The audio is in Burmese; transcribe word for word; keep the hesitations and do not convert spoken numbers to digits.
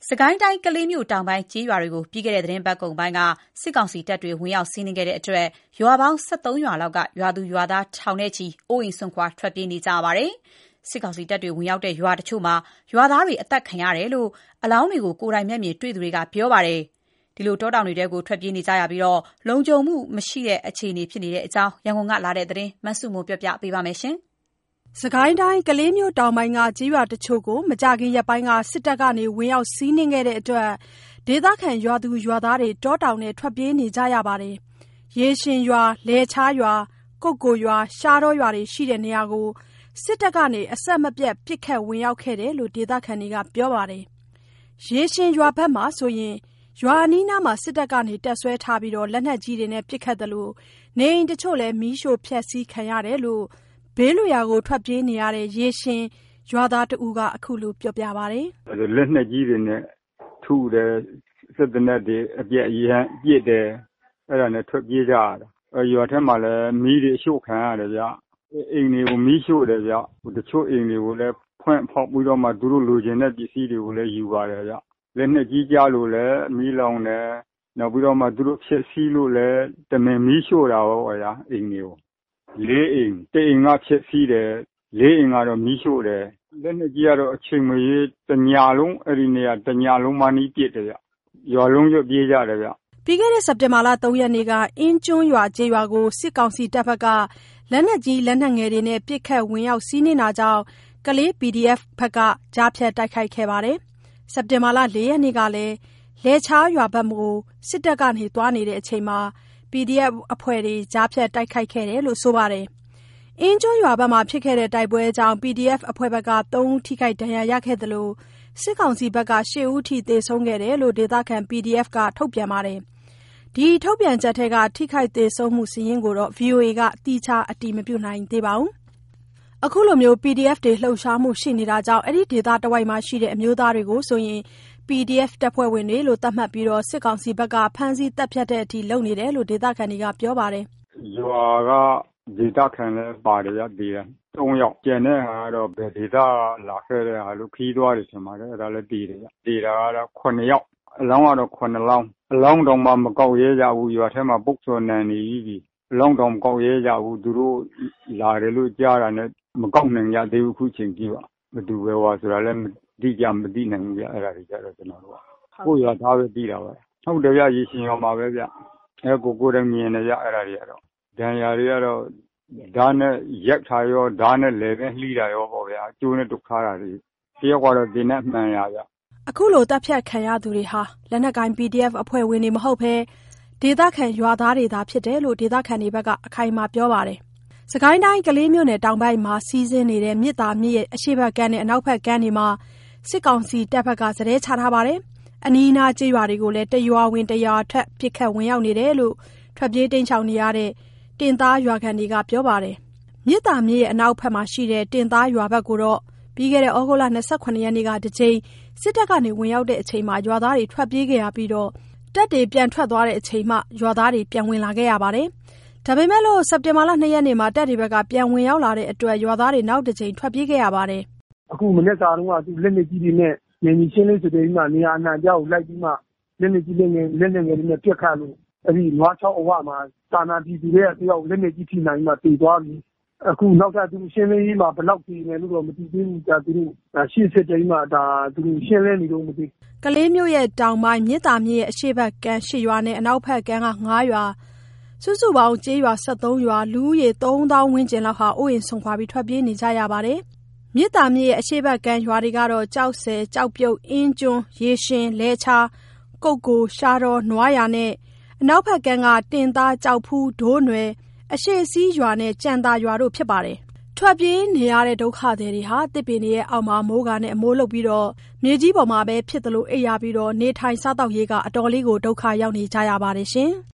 စကိုင်းတိုင်းကလေးမြို့တောင်ပိုင်းကျေးရွာတွေကိုပြီးခဲ့တဲ့သီတင်းပတ်ကုန်ပိုင်းကစစ်ကောင်စီတပ်တွေဝင်ရောက်စီးနင်းခဲ့တဲ့အတွက်ရွာပေါင်း၁၃ရွာလောက်ကရွာသူရွာသားထောင်နဲ့ချီအိုးအိမ်စွန့်ခွာထွက်ပြေးနေကြရပါတယ်။စစ်ကောင်စီတပ်တွေဝင်ရောက်တဲ့ရွာတချို့မှာရွာသားတွေအသက်ခံရတယ်လို့အလောင်းတွေကိုကိုယ်တိုင်မျက်မြင်တွေ့သူတွေကပြောပါတယ်။ဒီလိုတောတောင်တွေထဲကိုထွက်ပြေးနေကြရပြီးလုံခြုံမှုမရှိတဲ့အခြေအနေဖြစ်နေတဲ့အကြောင်းရန်ကုန်ကလာတဲ့သတင်းမဆုမွန်ပြောပြပေးပါမယ်။စကိုင်းတိုင်းကလေးမြို့တောင်ပိုင်းကကျေးရွာတချို့ကိုမကြာခင်ရက်ပိုင်းကစစ်တပ်ကနေဝင်ရောက်စီးနင်းခဲ့တဲ့အတွက်ဒေသခံရွာသူရွာသားတွေတောတောင်နဲ့ထွက်ပြေးနေကြရပါတယ်။ရေရှင်ရွာ၊လယ်ချားရွာ၊ကုက္ကိုရွာ၊ရှားတောရွာတွေရှိတဲ့နေရာကိုစစ်တပ်ကနေအဆက်မပြတ်ပစ်ခတ်ဝင်ရောက်ခဲ့တယ်လို့ဒေသခံတွေကပြောပါတယ်။ရေရှင်ရွာဘက်မှာဆိုရင်ရွာအနီးနားမှာစစ်တပ်ကနေတပ်စွဲထားပြီးလက်နက်ကြီးတွေနဲ့ပစ်ခတ်တယ်လို့နေအိမ်တချို့လည်းမီးရှို့ဖျက်ဆီးခံရတယ်လို့ဘေးလွရာကိုထွက်ပြေးနေရတဲ့ရေရှင်ရွာသားတဦးကအခုလိုပြောပြပါတယ်။လက်နက်ကြီးတွေနဲ့ထုတယ်စစ်တပ်နဲ့တွေအပြက်အရန်ပြစ်တယ်အဲ့ဒါနဲ့ထွက်ပြေးကြရတာ။ရွာထဲမှာလည်းမီးတွေရှို့ခံရတယ်ဗျ။အိမ်တွေကိုမီးရှို့တယ်ဗျ။တချို့အိမ်တွေကိုလည်းဖွင့်ဖောက်ပြီးတော့မှသူတို့လိုချင်တဲ့ပစ္စည်းတွေကိုလည်းယူပါတယ်ဗျ။လက်နက်ကြီးကြားလို့လည်းမီးလောင်တယ်နောက်ပြီးတော့မှသူတို့ဖြစ်စီးလို့လည်းတမင်မီးရှို့တာပေါ့ဗျာအိမ်တွေကိုလေးအိမ်တအိမ်ကဖြစ်စီးတယ်လေးအိမ်ကတော့မီးရှို့တယ်လက်နှစ်ကြီးကတော့အချိန်မရွေးတညာလုံးအဲ့ဒီနေရာတညာလုံးမှနီးပြစ်တယ်ဗျရွာလုံးရွပြေးကြတယ်ဗျပြီးခဲ့တဲ့စက်တင်ဘာလ၃ရက်နေ့ကအင်းကျွန်းရွာကျေးရွာကိုစစ်ကောင်စီတပ်ဖက်ကလက်နက်ကြီးလက်နက်ငယ်တွေနဲ့ပစ်ခတ်ဝင်ရောက်စီးနင်းတာကြောင့်ကလေး ပီဒီအက်ဖ် ဖက်ကကြားဖြတ်တိုက်ခိုက်ခဲ့ပါတယ်စက်တင်ဘာလ၄ရက်နေ့ကလည်းလယ်ချားရွာဘက်ကိုစစ်တပ်ကနေသွားနေတဲ့အချိန်မှာ ပီဒီအက်ဖ် အဖွဲ့တွေကြားဖြတ်တိုက်ခိုက်ခဲ့တယ်လို့ဆိုပါတယ်။အင်းကျွန်းရွာဘက်မှာဖြစ်ခဲ့တဲ့တိုက်ပွဲကြောင့် ပီဒီအက်ဖ် အဖွဲ့ဘက်က၃ဦးထိခိုက်ဒဏ်ရာရခဲ့သလိုစစ်ကောင်စီဘက်က၈ဦးထိသေဆုံးခဲ့တယ်လို့ဒေသခံ ပီဒီအက်ဖ် ကထုတ်ပြန်ပါတယ်။ဒီထုတ်ပြန်ချက်ထဲကထိခိုက်သေဆုံးမှုစာရင်းကိုတော့ ဗွီအိုအေကသီးခြားအတည်မပြုနိုင်သေးပါဘူး။အခုလိုမျိုး ပီဒီအက်ဖ် တွေလှုပ်ရှားမှုရှိနေတာကြောင့်အဲ့ဒီဒေသတဝိုက်မှာရှိတဲ့အမျိုးသားတွေကိုဆိုရင် ပီဒီအက်ဖ် တပ်ဖွဲ့ဝင်တွေလို့သတ်မှတ်ပြီးစစ်ကောင်စီဘက်ကဖမ်းဆီးတပ်ဖြတ်တဲ့အထိလုပ်နေတယ်လို့ဒေသခံတွေကပြောပါတယ်။ရွာကဒေသခံလည်းပါတယ်ရသေးတယ်၃ယောက်ကျန်တဲ့ဟာကတော့ဘယ်ဒေသလာခဲ့တဲ့ဟာလို့ခီးသွားတယ်ထင်ပါတယ်အဲ့ဒါလည်းတည်တယ်တည်တာကတော့ခုနှစ်ယောက်အလောင်းကတော့ခုနှစ်လောင်းအလောင်းတောင်မှမကောက်ရဲကြဘူးရွာထဲမှာပုတ်စော်နန်နေပြီအလောင်းတောင်မကောက်ရဲကြဘူးသူတို့လာတယ်လို့ကြားတာနဲ့မကောက်နိုင်ကြသေးဘူးခုချိန်ကြီးပါဘယ်သူပဲဟောဆိုတာလည်းမသိကြမသိနိုင်ဘူးကြအဲ့ဒါတွေကြတော့ကျွန်တော်တို့ကကိုရွာသားပဲပြီးတာပဲဟုတ်တယ်ဗျရေရှင်ရွာမှာပဲဗျအဲကိုကိုလည်းမြင်နေကြအဲ့ဒါတွေကတော့ဒဏ်ရာတွေကတော့ဓာတ်နဲ့ရက်ထားရောဓာတ်နဲ့လေပဲလှီးတာရောပေါ့ဗျာကျိုးနဲ့တုတ်ခါတာတွေတယောက်ကတော့ဒီနဲ့မှန်ရဗျအခုလိုတပ်ဖြတ်ခံရသူတွေဟာလက်နက်ကိုင် ပီဒီအက်ဖ် အဖွဲ့ဝင်တွေမဟုတ်ဘဲဒေသခံရွာသားတွေသာဖြစ်တယ်လို့ဒေသခံတွေဘက်ကအခိုင်အမာပြောပါတယ်။စကိုင်းတိုင်းကလေးမြို့နယ်တောင်ပိုင်းမှာစီးဆင်းနေတဲ့မြစ်သာမြစ်ရဲ့အရှေ့ဘက်ကမ်းနဲ့အနောက်ဘက်ကမ်းတွေမှာစစ်ကောင်စီတပ်ဘက်ကစတဲ့ချထားပါတယ်။အနီးအနားကျေးရွာတွေကိုလည်းတရွာဝင်တရွာထွက်ပစ်ခတ်ဝင်ရောက်နေတယ်လို့ထွက်ပြေးတိမ်းရှောင်နေရတဲ့တင်သားရွာခံတွေကပြောပါတယ်။မြစ်သာမြစ်ရဲ့အနောက်ဘက်မှာရှိတဲ့တင်သားရွာဘက်ကိုတော့ပြီးခဲ့တဲ့ဩဂုတ်လ၂၇ရက်နေ့ကတစ်ကြိမ်စစ်တပ်ကနေဝင်ရောက်တဲ့အချိန်မှာရွာသားတွေထွက်ပြေးခဲ့ရပြီးတော့တပ်တွေပြန်ထွက်သွားတဲ့အချိန်မှရွာသားတွေပြန်ဝင်လာခဲ့ရပါတယ်။ဒါပေမဲ့လို့စက်တင်ဘာလ၂ရက်နေ့မှာတပ်တွေဘက်ကပြန်ဝင်ရောက်လာတဲ့အတွက်ရွာသားတွေနောက်တစ်ကြိမ်ထွက်ပြေးခဲ့ရပါတယ်။အခုမနေ့ကတော့သူလက်နေကြီးတွေနဲ့နေမီရှင်းလေးဆိုတဲ့ဒီမှာနေရာအနှံ့ကြောက်လိုက်ပြီးမှလက်နေကြီးလေးနဲ့လက်နေငယ်လေးနဲ့ပြက်ခတ်လို့အဲ့ဒီနွားချောင်းအဝမှာတာနာပြည်သူတွေကတယောက်လက်နေကြီးထိနိုင်မှတည်သွားပြီအခုနောက်ထပ်သူရှင်းလင်းရေးမှာဘယ်လောက်တည်နေလို့တော့မတည်သေးဘူးကြာသူတို့ရှင်းစစ်တိုင်းမှာဒါသူရှင်းလင်းနေတော့မသိကလေးမျိုးရဲ့တောင်ပိုင်းမြစ်သာမြစ်ရဲ့အရှေ့ဘက်ကမ်းရှစ်ရွာနဲ့အနောက်ဘက်ကမ်းကငါးရွာစုစုပေါင်းကျေးရွာ၁၃ရွာလူဦးရေသုံးသောင်းဝန်းကျင်လောက်ဟာအိုးအိမ်ဆုံးခွာပြီးထွက်ပြေးနေကြရပါတယ်မြစ်သာမြစ်ရဲ့အရှေ့ဘက်ကမ်းရွာတွေကတော့ကြောက်ဆယ်ကြောက်ပြုတ်အင်းကျွန်းရေရှင်လဲချာကုတ်ကိုရှားတော်နွားရနဲ့အနောက်ဘက်ကမ်းကတင်သားကြောက်ဖူးဒိုးနွယ်အရှိစီးရွာနဲ့ကြံသာရွာတို့ဖြစ်ပါတယ်ထွက်ပြေးနေရတဲ့ဒုက္ခသည်တွေဟာတစ်ပင်တွေရဲ့အောက်မှာမိုးကာနဲ့အမိုးလုပ်ပြီးတော့မြေကြီးပေါ်မှာပဲဖြစ်သလိုအိပ်ရပြီးတော့နေထိုင်စားသောက်ရေးကအတော်လေးကိုဒုက္ခရောက်နေကြရပါတယ်ရှင်